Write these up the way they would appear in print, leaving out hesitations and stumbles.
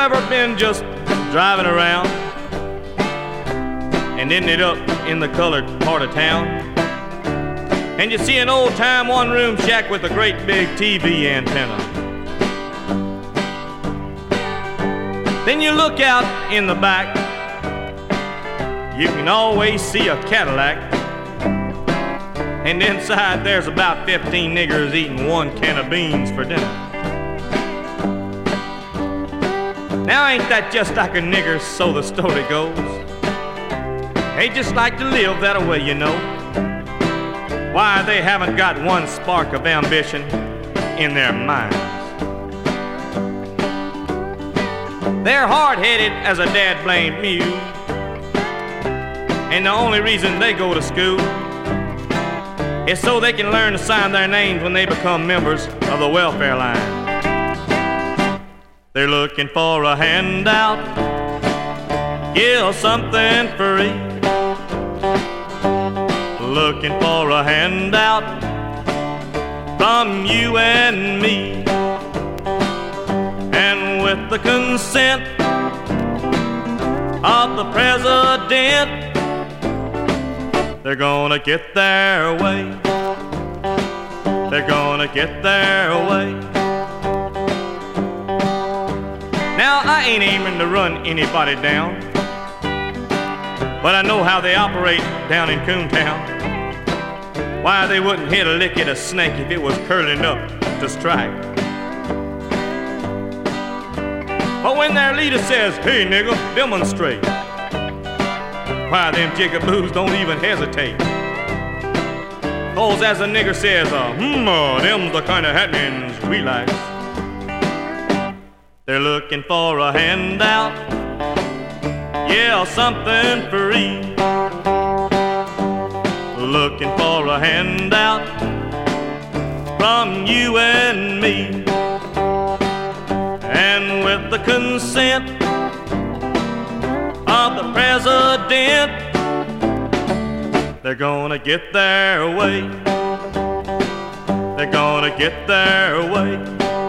ever been just driving around and ended up in the colored part of town, and you see an old-time one-room shack with a great big TV antenna? Then you look out in the back, you can always see a Cadillac, and inside there's about 15 niggers eating one can of beans for dinner. Now ain't that just like a nigger, so the story goes? They just like to live that way, you know. Why, they haven't got one spark of ambition in their minds. They're hard-headed as a dad-blamed mule, and the only reason they go to school is so they can learn to sign their names when they become members of the welfare line. They're looking for a handout, yeah, something free. Looking for a handout from you and me. And with the consent of the president, they're gonna get their way. They're gonna get their way. Now, I ain't aiming to run anybody down, but I know how they operate down in Coontown. Why, they wouldn't hit a lick at a snake if it was curling up to strike. But when their leader says, "Hey, nigga, demonstrate," why, them jigaboos don't even hesitate. 'Cause as a nigger says, them's the kind of happenings we like. They're looking for a handout, yeah, something free. Looking for a handout from you and me. And with the consent of the president, they're gonna get their way. They're gonna get their way.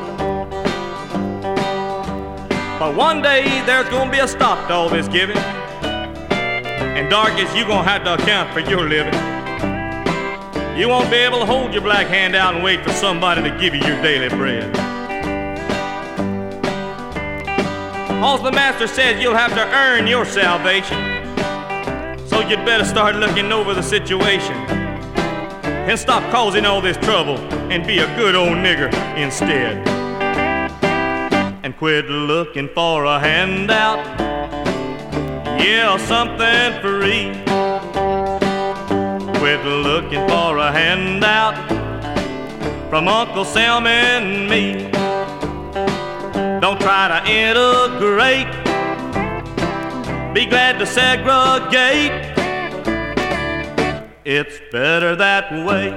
But one day there's gonna be a stop to all this giving, and darkies, you gonna have to account for your living. You won't be able to hold your black hand out and wait for somebody to give you your daily bread. 'Cause the master says you'll have to earn your salvation, so you'd better start looking over the situation and stop causing all this trouble and be a good old nigger instead. And quit looking for a handout, yeah, something free. Quit looking for a handout from Uncle Sam and me. Don't try to integrate, be glad to segregate. It's better that way,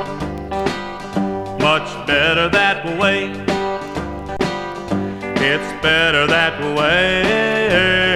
much better that way. It's better that way.